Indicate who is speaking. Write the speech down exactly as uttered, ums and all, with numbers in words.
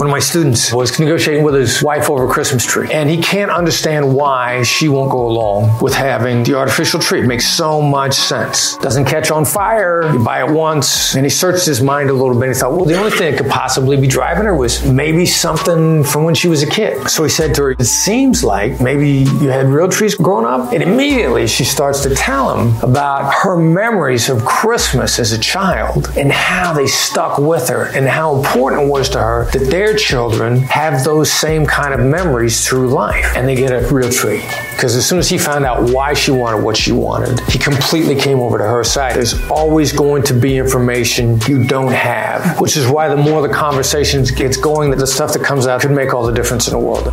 Speaker 1: One of my students was negotiating with his wife over a Christmas tree, and he can't understand why she won't go along with having the artificial tree. It makes so much sense. Doesn't catch on fire. You buy it once. And he searched his mind a little bit, and he thought, well, the only thing that could possibly be driving her was maybe something from when she was a kid. So he said to her, it seems like maybe you had real trees growing up. And immediately she starts to tell him about her memories of Christmas as a child and how they stuck with her and how important it was to her that their children have those same kind of memories through life and they get a real tree. Because as soon as he found out why she wanted what she wanted, he completely came over to her side. There's always going to be information you don't have, which is why the more the conversation gets going, that the stuff that comes out could make all the difference in the world.